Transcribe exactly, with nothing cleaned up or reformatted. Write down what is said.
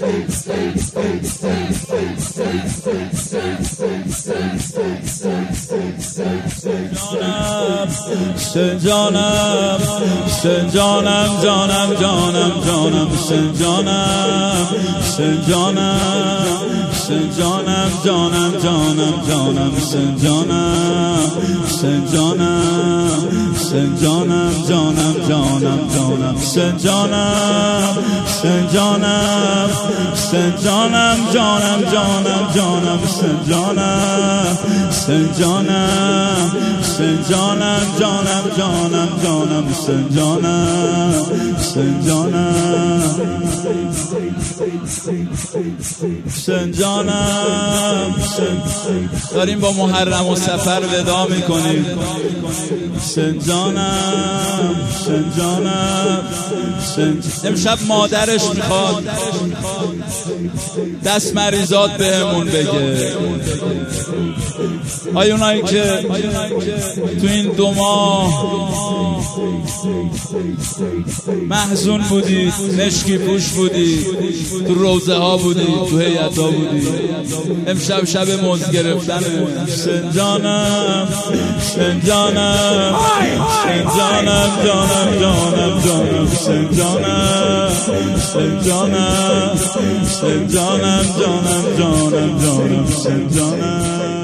جانم سن جانم جانم جانم جانم سن جانم سن جانم سن جانم جانم جانم جانم سن جانم سن جانم سن جانم جانم جانم جانم سن جانم سن جانم سن جانم جانم جانم جانم سن جانم سن جانم سن جانم جانم جانم جانم سن جانم سن جانم سن جانم داریم با محرم و سفر ودا میکنیم. سن جانم سن جانم سن امشب مادرش میخواد دست مریضات بهمون بگه. آیا اونایی که تو این دو ماه محزون بودی، مشکی پوش بودی، تو روزه ها بودی، تو هیئت ها بودی، امشب شب موز گرفتن. سن جانم سن جانم سن جانم جانم جانم جانم سن جانم سن جانم سن جانم جانم جانم جانم سن جانم